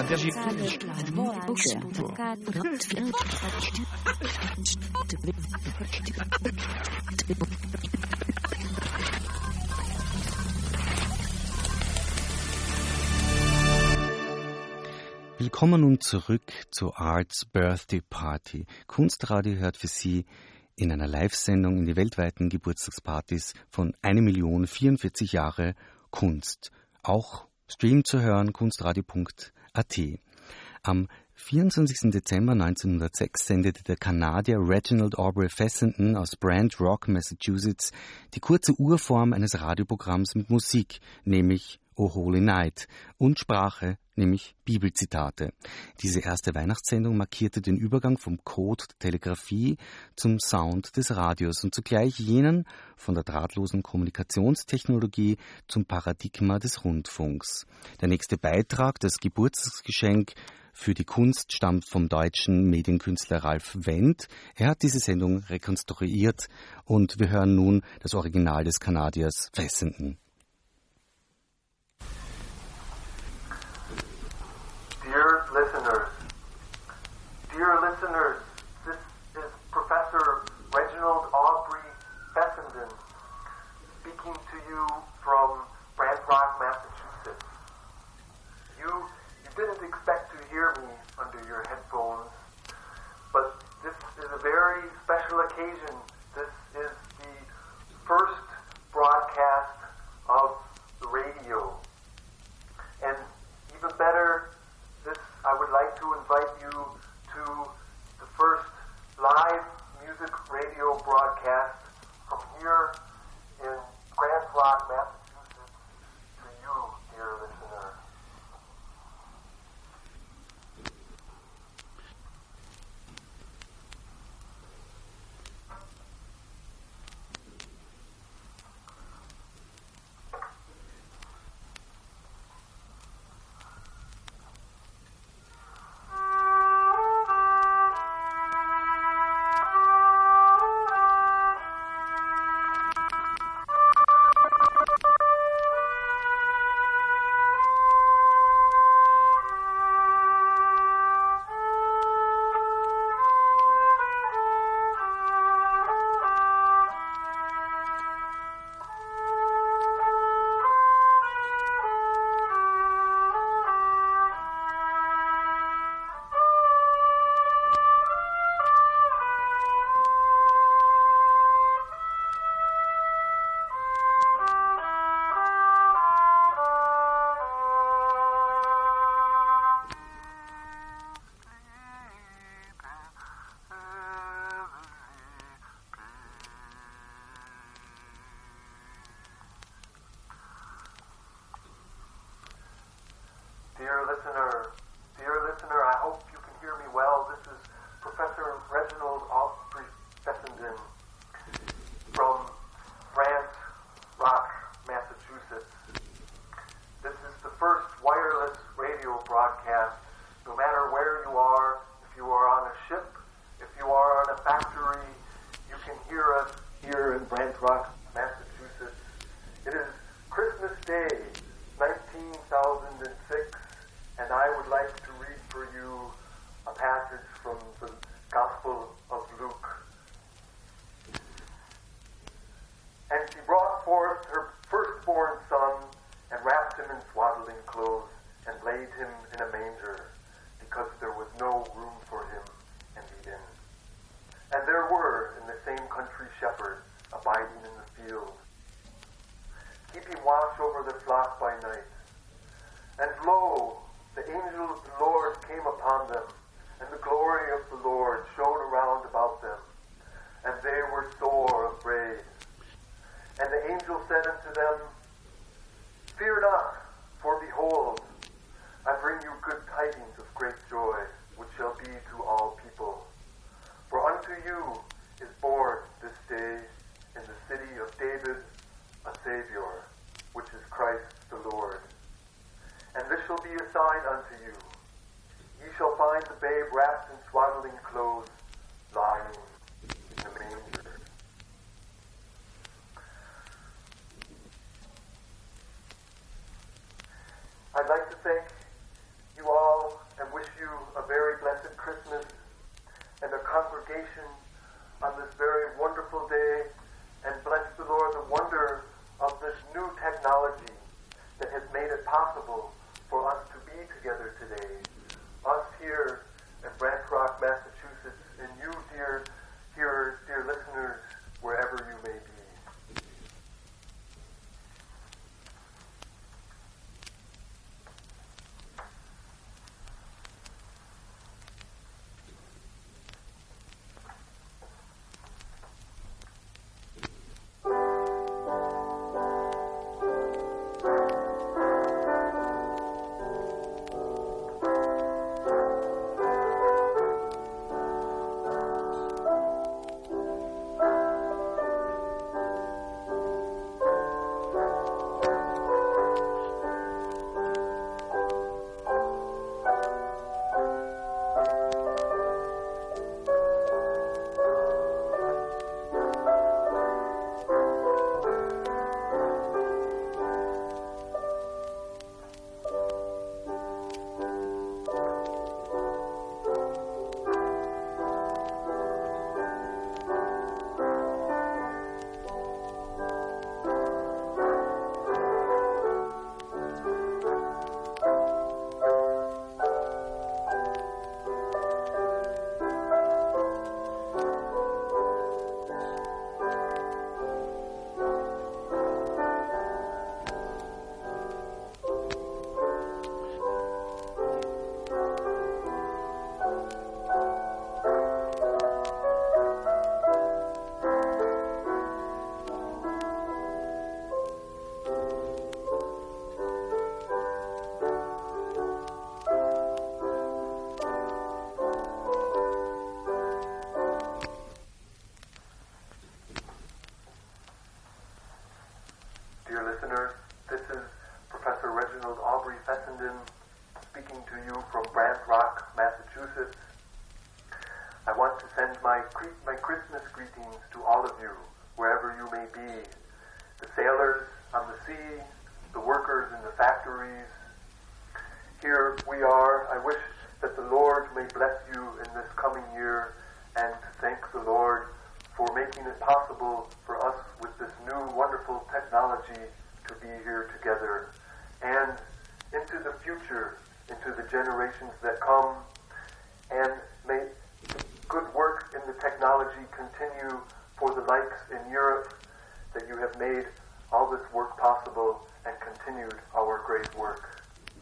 Willkommen nun zurück zu Art's Birthday Party. Kunstradio hört für Sie in einer Live-Sendung in die weltweiten Geburtstagspartys von 1.044 Jahre Kunst. Auch Stream zu hören, kunstradio.at. Am 24. Dezember 1906 sendete der Kanadier Reginald Aubrey Fessenden aus Brant Rock, Massachusetts, die kurze Urform eines Radioprogramms mit Musik, nämlich O Holy Night, und Sprache, nämlich Bibelzitate. Diese erste Weihnachtssendung markierte den Übergang vom Code der Telegrafie zum Sound des Radios und zugleich jenen von der drahtlosen Kommunikationstechnologie zum Paradigma des Rundfunks. Der nächste Beitrag, das Geburtstagsgeschenk für die Kunst, stammt vom deutschen Medienkünstler Ralf Wendt. Er hat diese Sendung rekonstruiert und wir hören nun das Original des Kanadiers Fessenden. Dear listeners, this is Professor Reginald Aubrey Fessenden speaking to you from Brant Rock, Massachusetts. You didn't expect to hear me under your headphones, but this is a very special occasion. This is the first broadcast of the radio. And even better, I would like to invite you to the first live music radio broadcast from here in Grand Rock, Massachusetts, to you, dear listener. Dear listener, I hope you can hear me well. This is Professor Reginald Aubrey Fessenden from Brant Rock, Massachusetts. This is the first wireless radio broadcast. No matter where you are, if you are on a ship, if you are on a factory, you can hear us here in Brant Rock, Massachusetts. It is Christmas Day, 1906. And I would like to read for you a passage from the Gospel of Luke. And she brought forth her firstborn son and wrapped him in swaddling clothes and laid him in a manger because there was no room for him in the inn. And there were in the same country shepherds abiding in the field, keeping watch over their flock by night. And lo, the angel of the Lord came upon them, and the glory of the Lord shone around about them, and they were sore afraid. And the angel said unto them, Fear not, for behold, I bring you good tidings of great joy, which shall be to all people. For unto you is born this day in the city of David a Savior, which is Christ the Lord. And this shall be a sign unto you. Ye shall find the babe wrapped in swaddling clothes, lying in the manger. I'd like to thank you all you a very blessed Christmas and a congregation on this very wonderful day, and bless the Lord, the wonder of this new technology that has made it possible for us to be together today. Us here at Brant Rock, Massachusetts, and you, dear hearers, dear listeners, wherever you may be. Dear listeners, this is Professor Reginald Aubrey Fessenden speaking to you from Brant Rock, Massachusetts. I want to send my Christmas greetings to all of you, wherever you may be. The sailors on the sea, the workers in the factories. Here we are. I wish that the Lord may bless you in this coming year, and to thank the Lord for making it possible for us with this new wonderful technology to be here together. And into the future, into the generations that come, and may good work in the technology continue for the likes in Europe, that you have made all this work possible and continued our great work.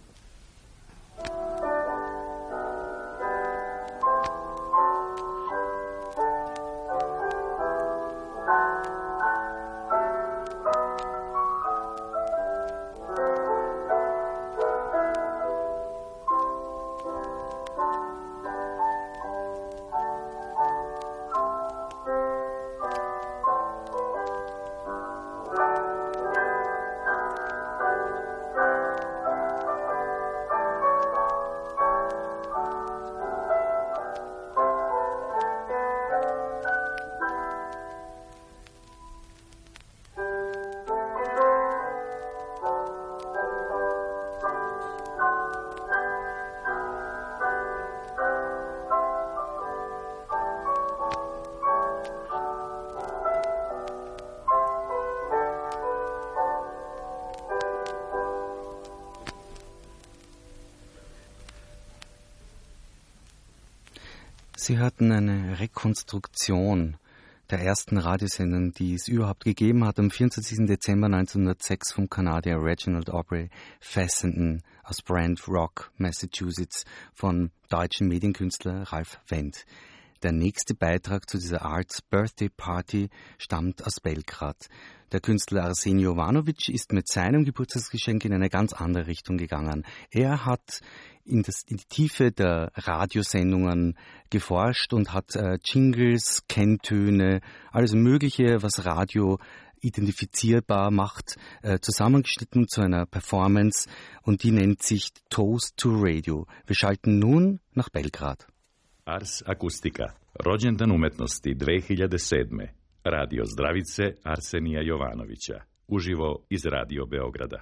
Sie hörten eine Rekonstruktion der ersten Radiosendung, die es überhaupt gegeben hat, am 24. Dezember 1906 vom Kanadier Reginald Aubrey Fessenden aus Brant Rock, Massachusetts, von deutschen Medienkünstler Ralf Wendt. Der nächste Beitrag zu dieser Arts Birthday Party stammt aus Belgrad. Der Künstler Arsen Jovanovic ist mit seinem Geburtstagsgeschenk in eine ganz andere Richtung gegangen. Er hat in die Tiefe der Radiosendungen geforscht und hat Jingles, Kenntöne, alles Mögliche, was Radio identifizierbar macht, zusammengeschnitten zu einer Performance, und die nennt sich Toast to Radio. Wir schalten nun nach Belgrad. Ars Acustica, rođendan umetnosti 2007. Radio Zdravice Arsenija Jovanovića, uživo iz Radio Beograda.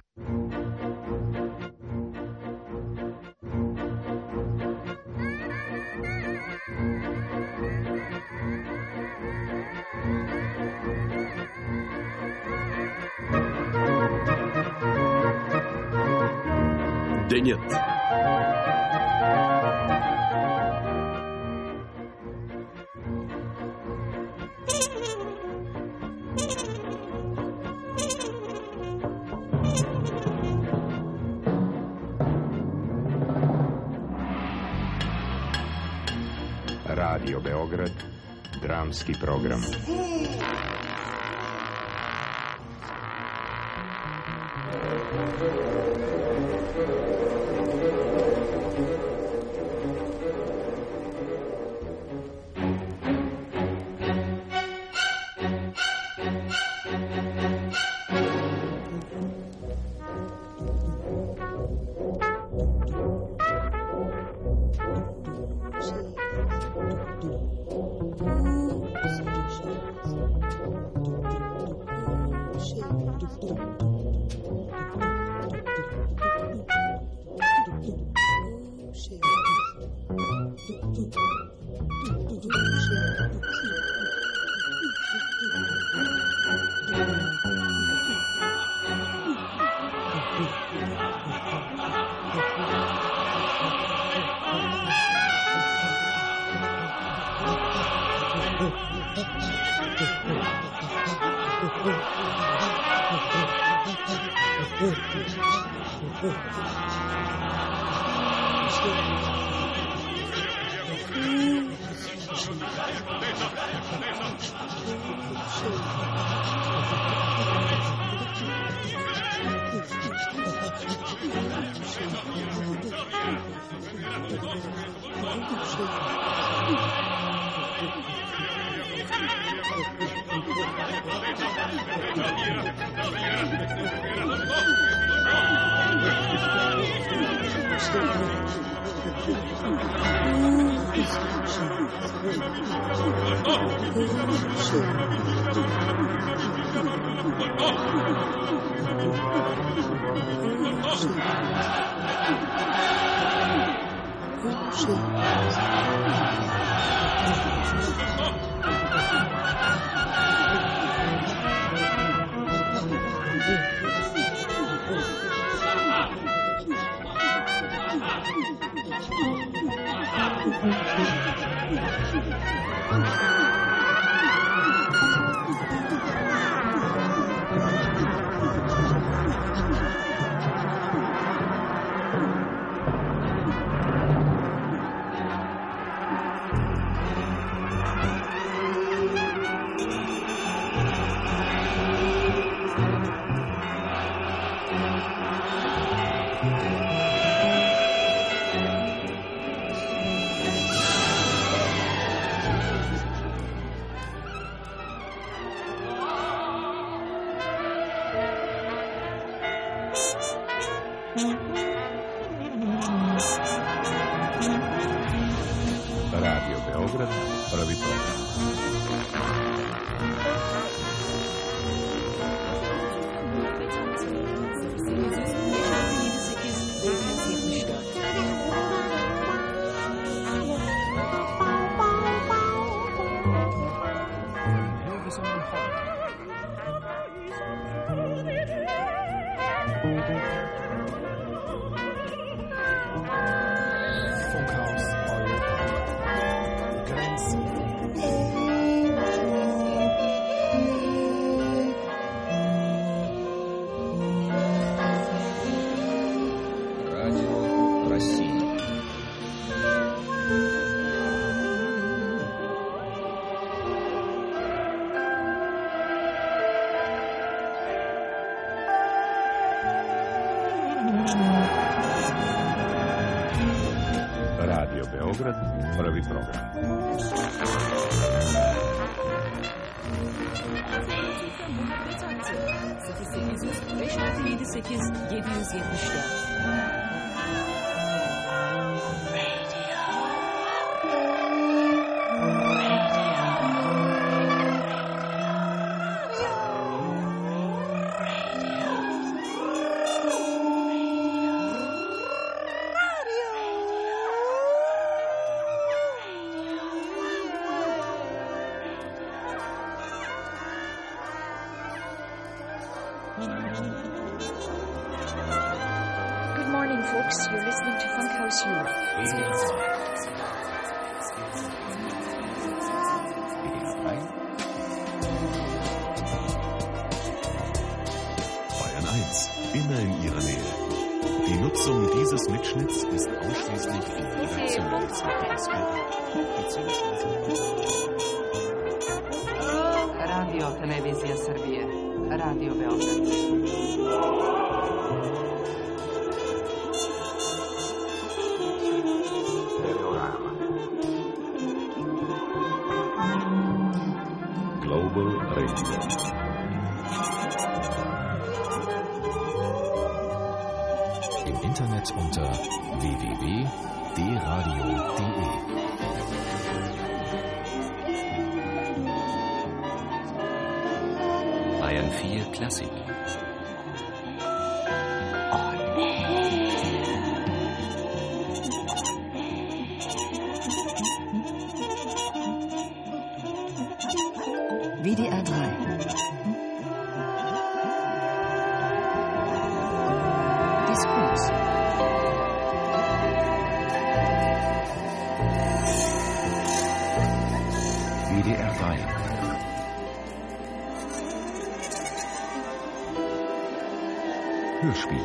Денят. Radio Beograd, dramski program. Radio Beograd, prvi program. Radio Beograd, prvi program. folks. You're listening to Funkhouse Europe. Bayern 1, immer in Ihrer Nähe. Die Nutzung dieses Mitschnitts ist ausschließlich für redaktionelle Zwecke. Radio Televizija Srbije. Radio Beograd. Global Radio. Im Internet unter www.dradio.de. Bayern 4 Klassik. WDR 3. Diskurs. WDR 3. Hörspiel.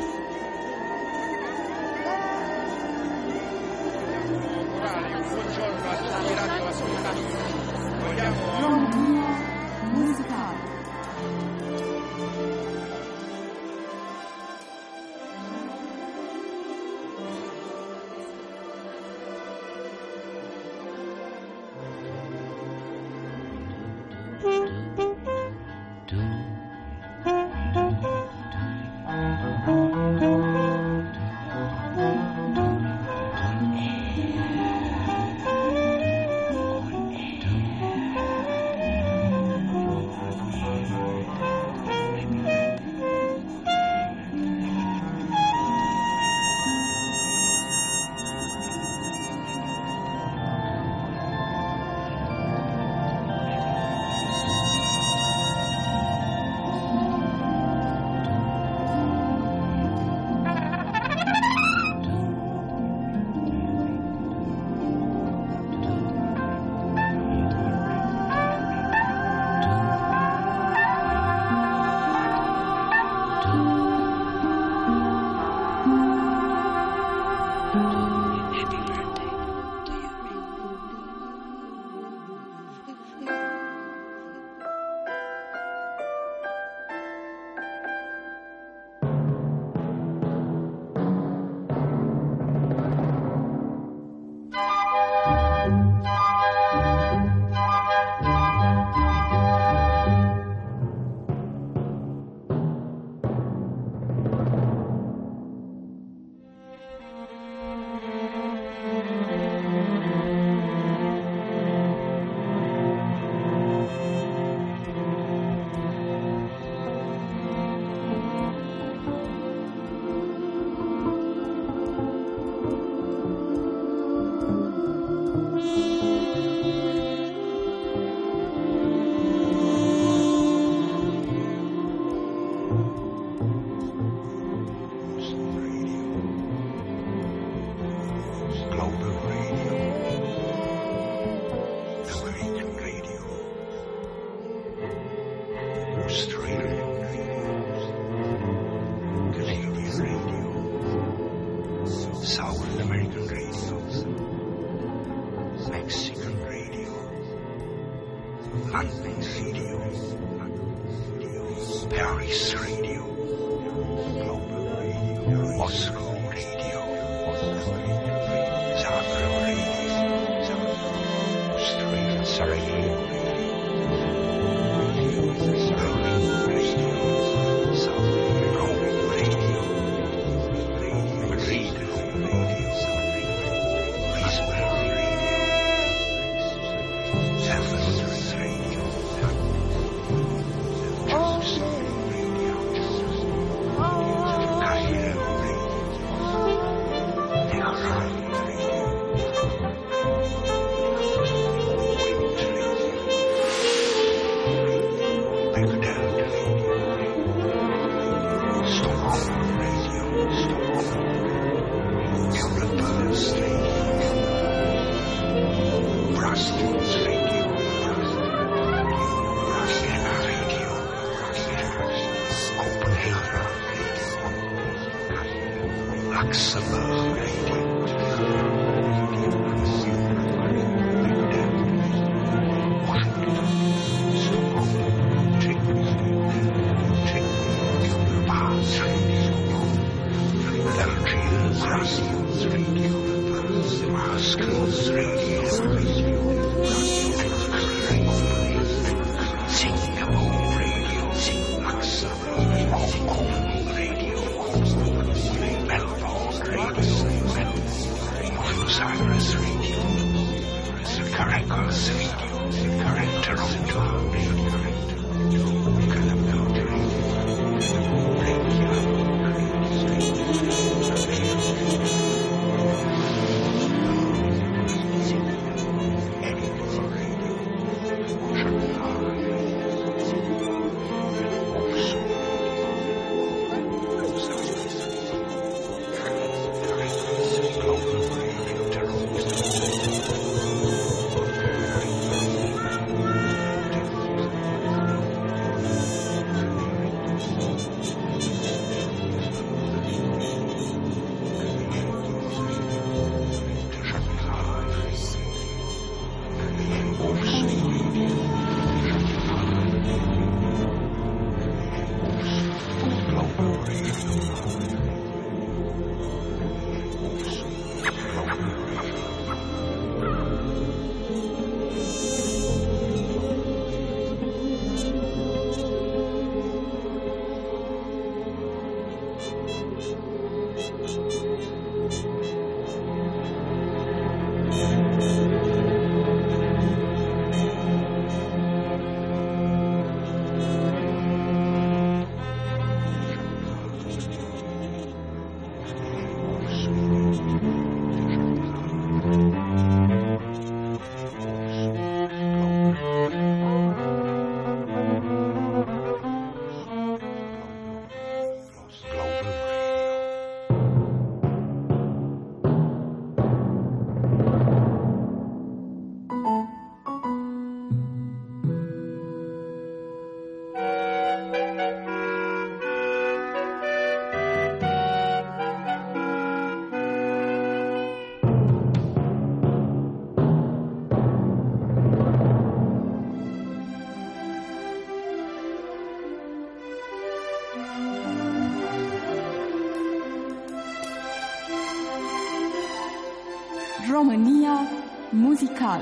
România muzical.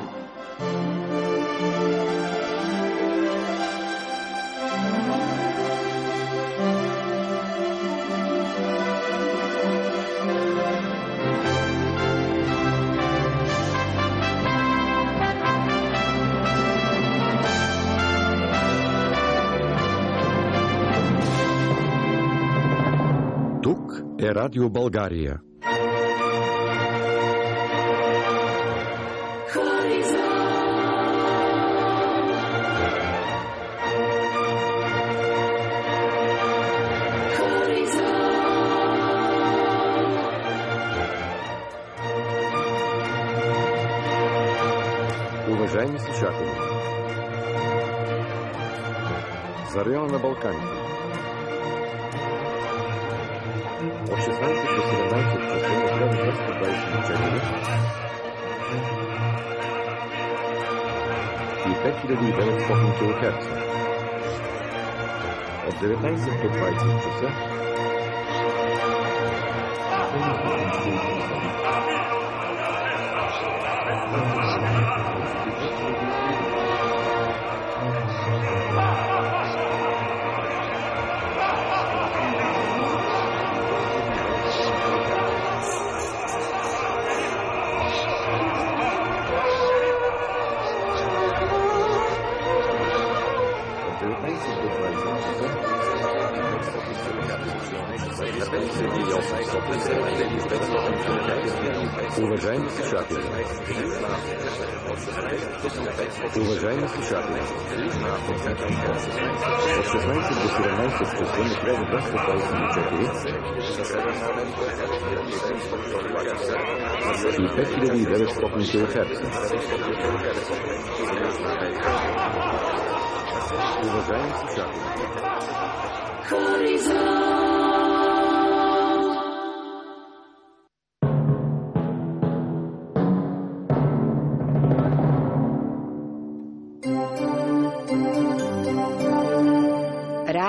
Тук е Радио България. Уважаеми слушатели, за района на Балканите от 16 до 17 часа на 1224 и 5900 килохерца. От 19 до 20 часа Уважаеми слушатели, от 16 до 17 часа на 1224 и 5900 килохерца. Уважаеми слушатели, 'Хоризонт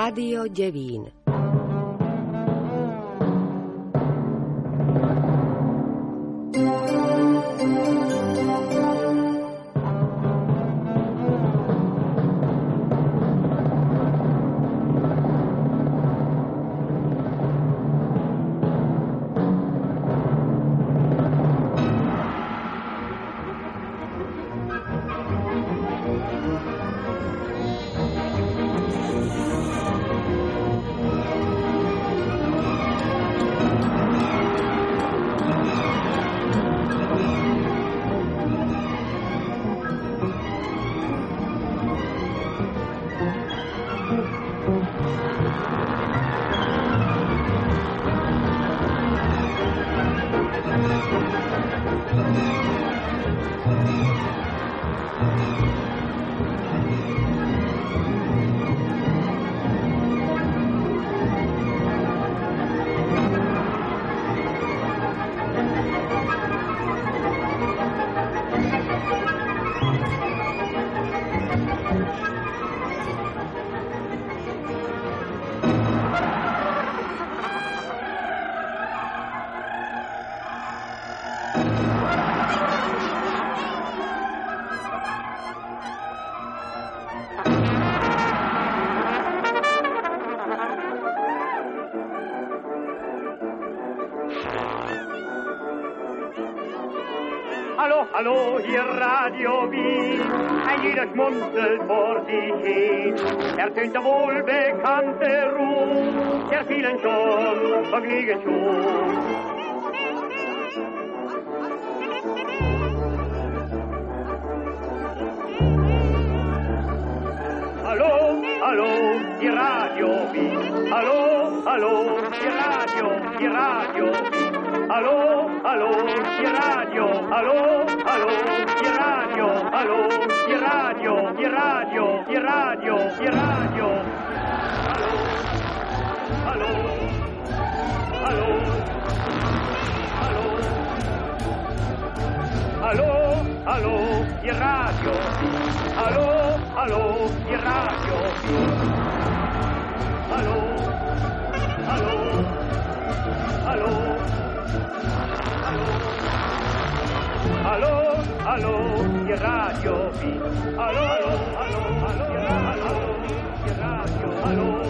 Radio Gievin. Hallo, hier Radio Wien, ein jeder schmunzelt vor sich hin. Ertönt der wohlbekannte Ruf, der vielen schon vergnügen schon. Hallo, die Radio Wien. Hallo, die Radio Wien. Hallo, die Radio. Hallo, die Radio. Hallo, die Radio. Hallo, die Radio. Hallo, die Radio. Hallo, die Radio Wien. Hallo, die Radio. Hallo.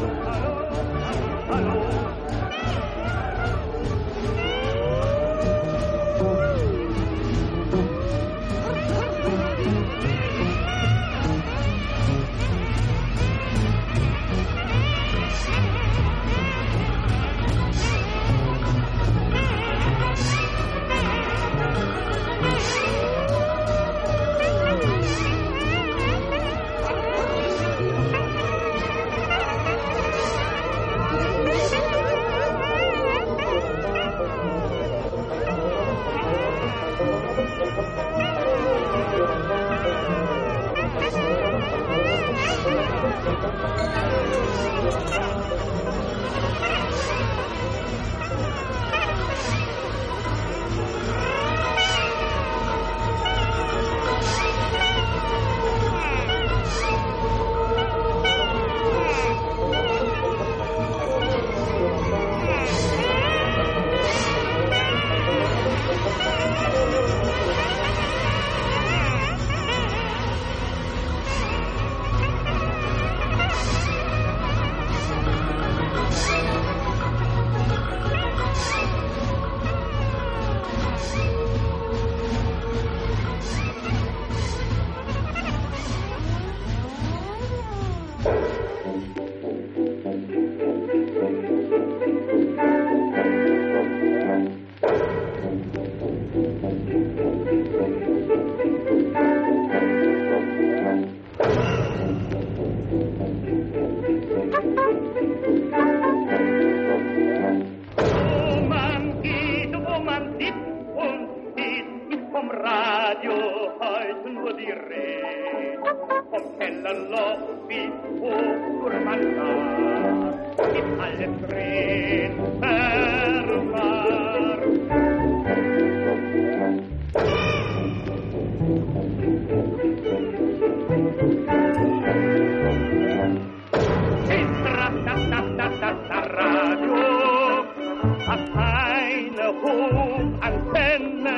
Antenne.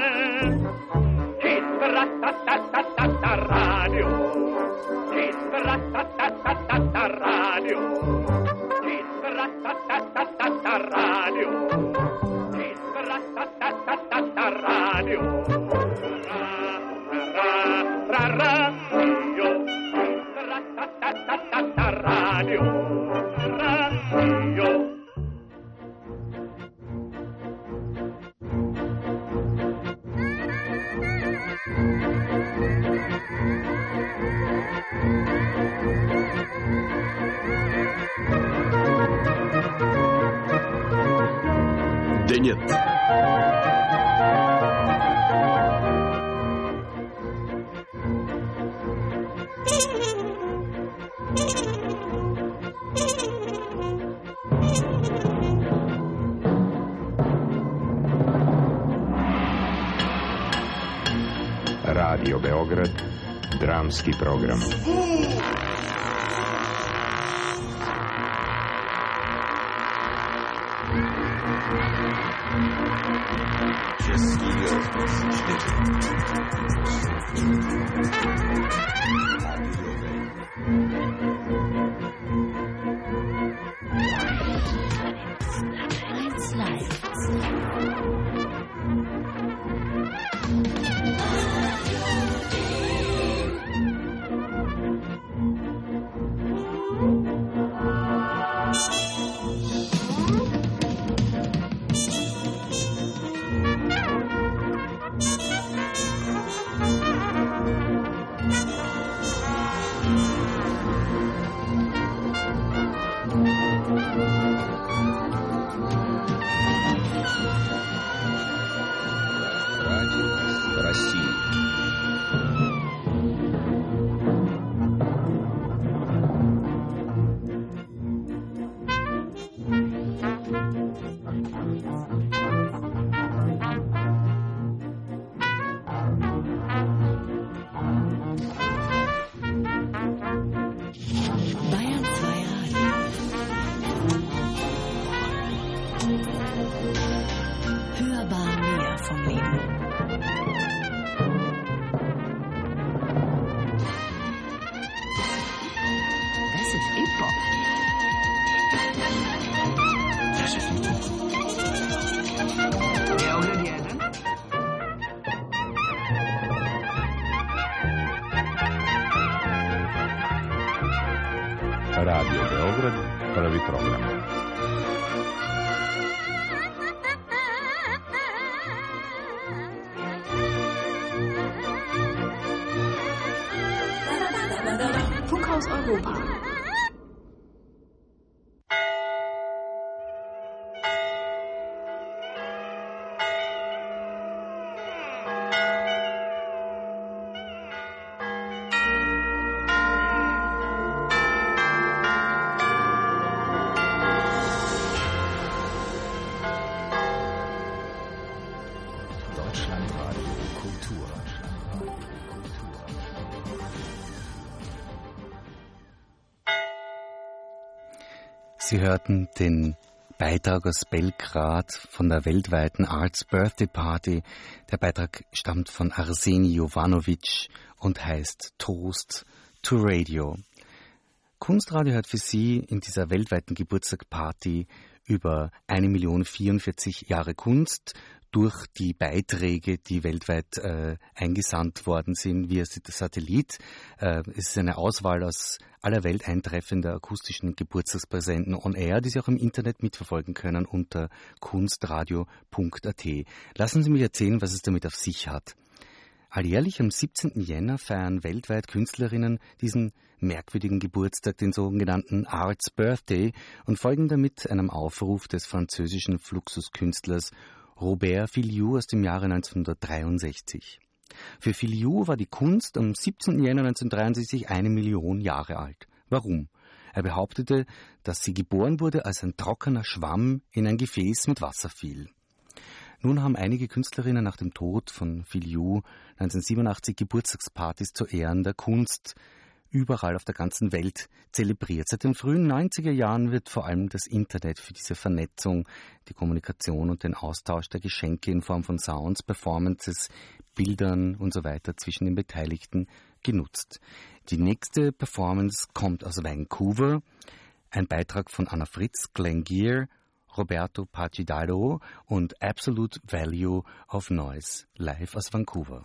Cis-ratatatatata Radio. Cis-ratatatatata Radio. Cis-ratatatatata Radio. Cis-ratatatatata Radio. Radio. Cis-ratatatatata Radio. Radio. Денят. Radio Beograd, dramski program. Radio Beograd, prvi program. Funkhaus Europa. Sie hörten den Beitrag aus Belgrad von der weltweiten Arts Birthday Party. Der Beitrag stammt von Arseni Jovanovic und heißt Toast to Radio. Kunstradio hört für Sie in dieser weltweiten Geburtstagsparty über 1.044 Jahre Kunst durch die Beiträge, die weltweit eingesandt worden sind via Satellit. Es ist eine Auswahl aus aller Welt eintreffender akustischen Geburtstagspräsenten on air, die Sie auch im Internet mitverfolgen können unter kunstradio.at. Lassen Sie mich erzählen, was es damit auf sich hat. Alljährlich am 17. Jänner feiern weltweit Künstlerinnen diesen merkwürdigen Geburtstag, den sogenannten Arts Birthday, und folgen damit einem Aufruf des französischen Fluxuskünstlers Robert Filiou aus dem Jahre 1963. Für Filiou war die Kunst am 17. Jänner 1963 1 Million Jahre alt. Warum? Er behauptete, dass sie geboren wurde, als ein trockener Schwamm in ein Gefäß mit Wasser fiel. Nun haben einige Künstlerinnen nach dem Tod von Filiou 1987 Geburtstagspartys zu Ehren der Kunst überall auf der ganzen Welt zelebriert. Seit den frühen 90er Jahren wird vor allem das Internet für diese Vernetzung, die Kommunikation und den Austausch der Geschenke in Form von Sounds, Performances, Bildern und so weiter zwischen den Beteiligten genutzt. Die nächste Performance kommt aus Vancouver. Ein Beitrag von Anna Fritz, Glenn Gear, Roberto Paccidaro und Absolute Value of Noise, live aus Vancouver.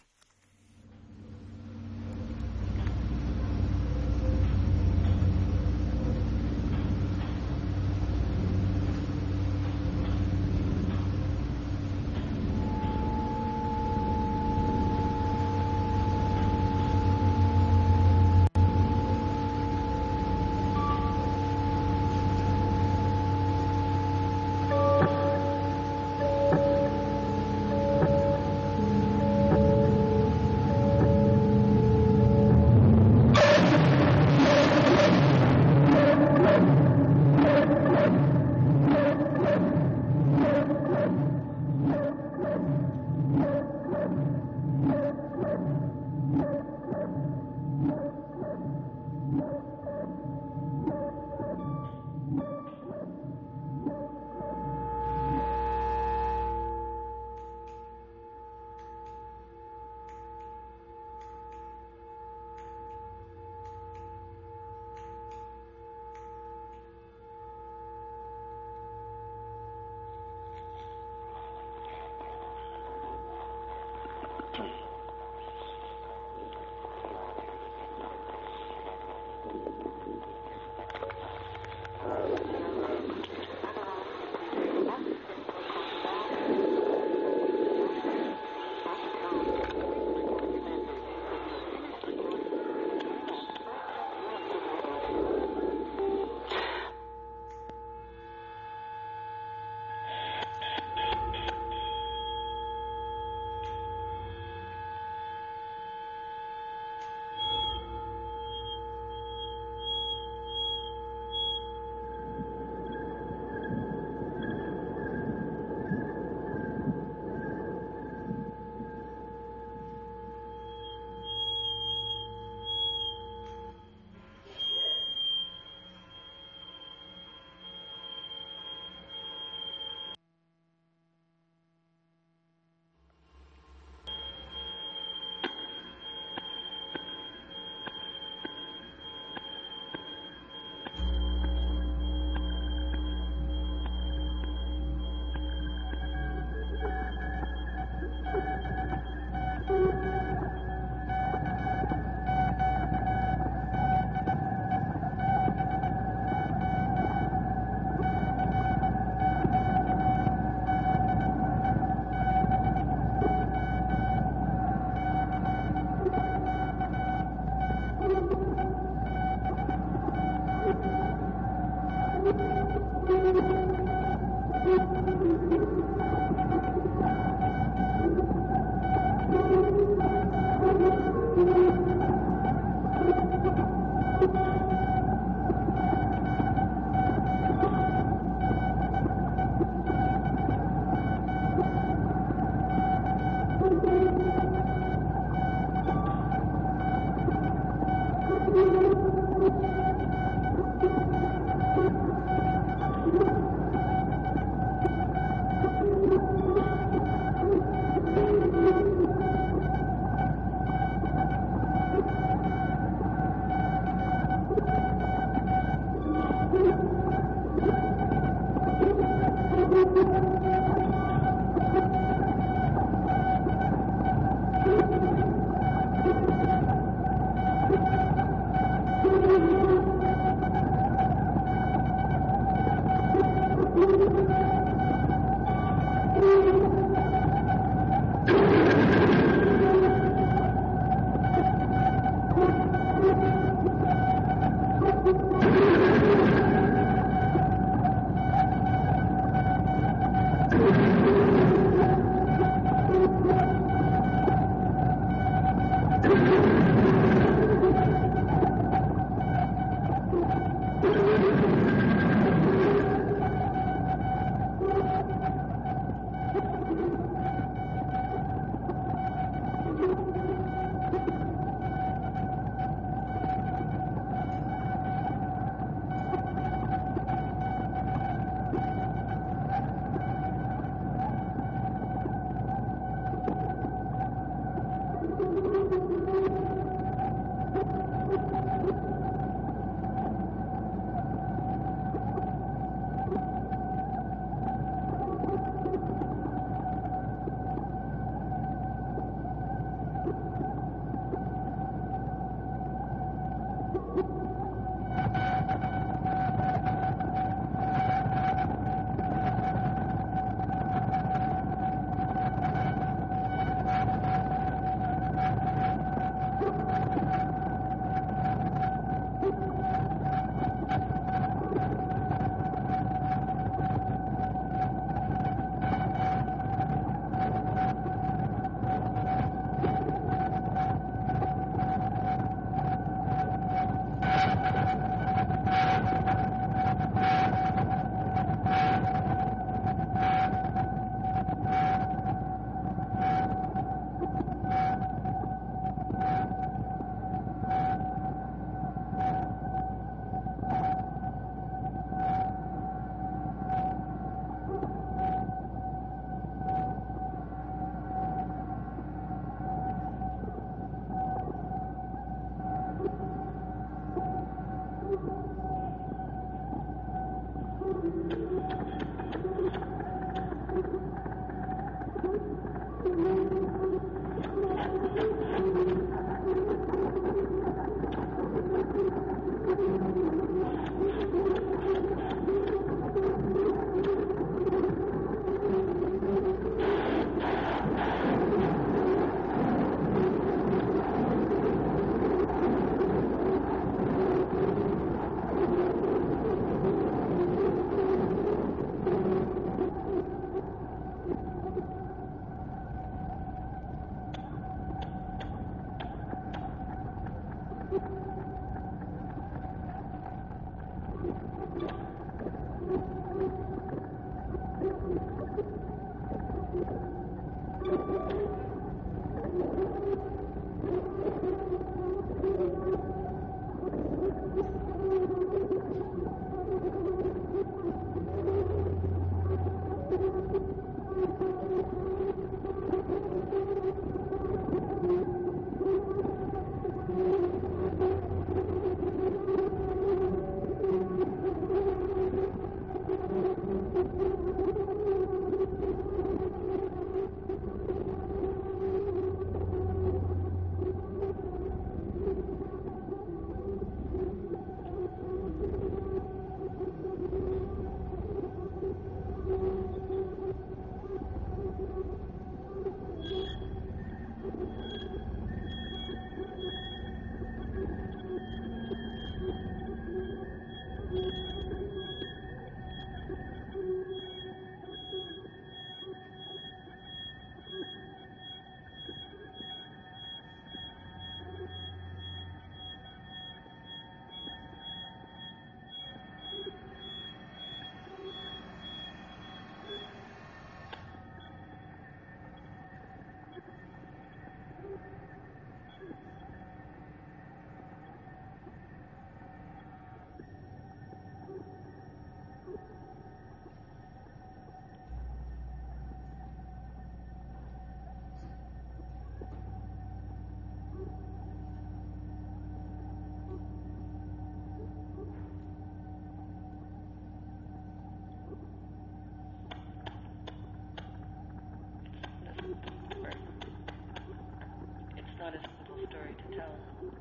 to tell.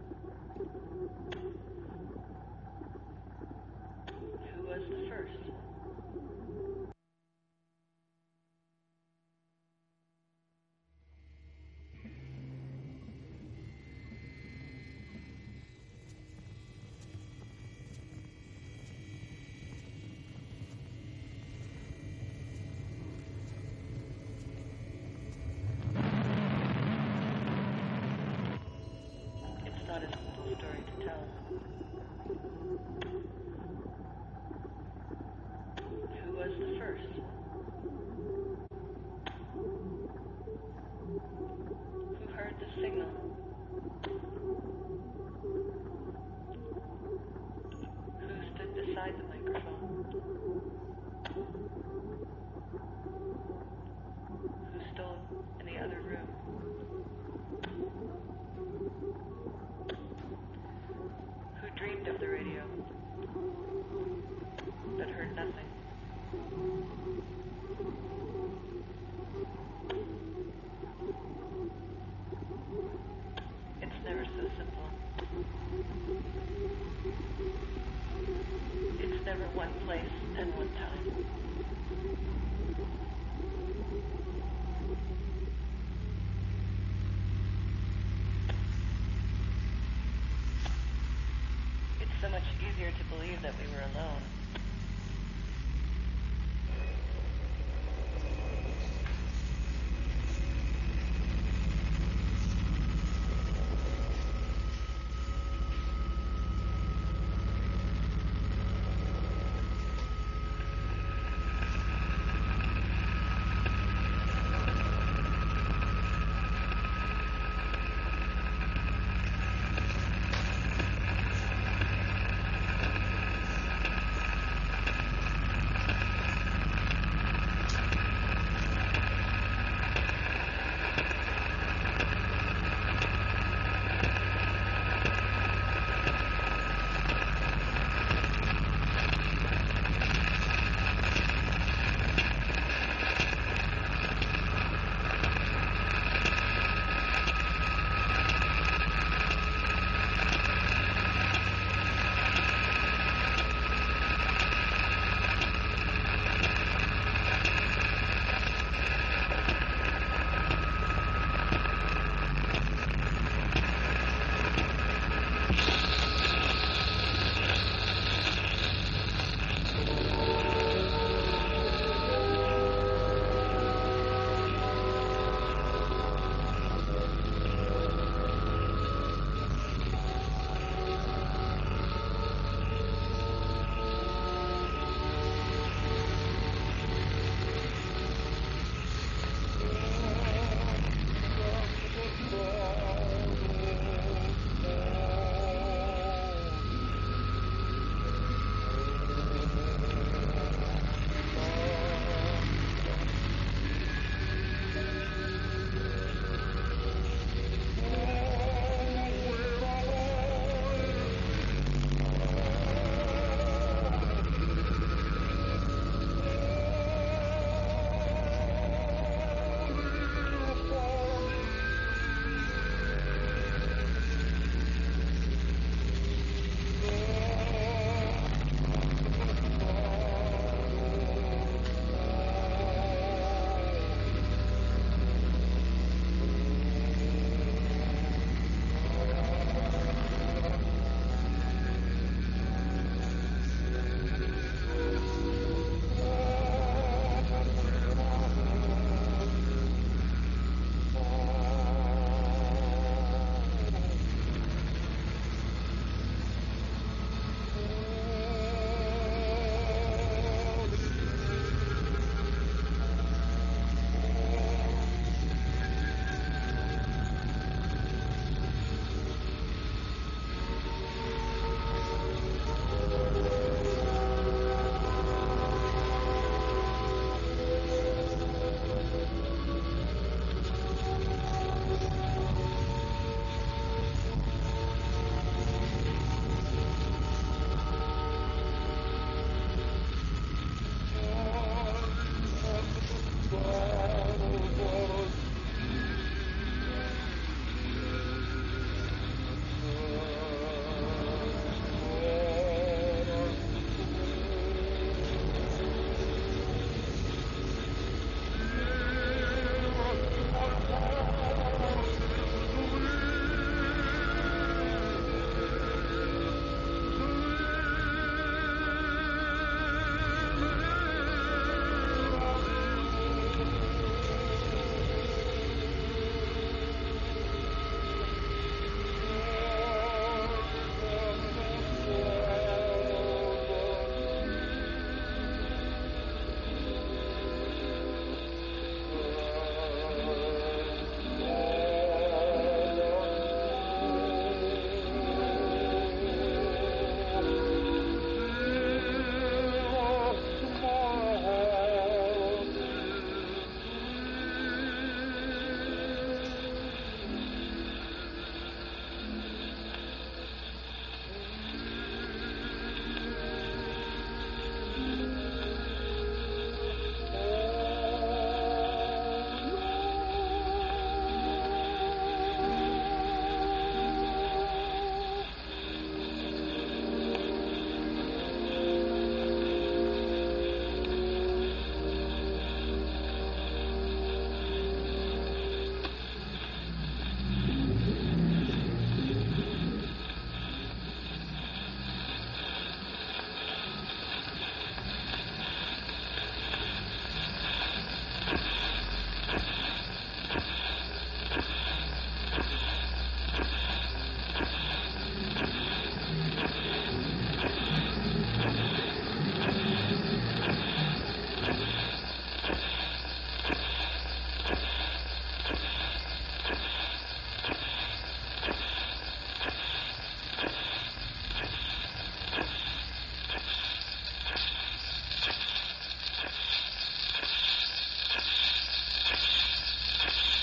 Who was the first? Not a simple story to tell. Who was the first? Who heard the signal? Who stood beside the microphone? Who stood in the other room? Who dreamed of the radio, but heard nothing? It's never so simple. It's never one place and one time. So much easier to believe that we were alone.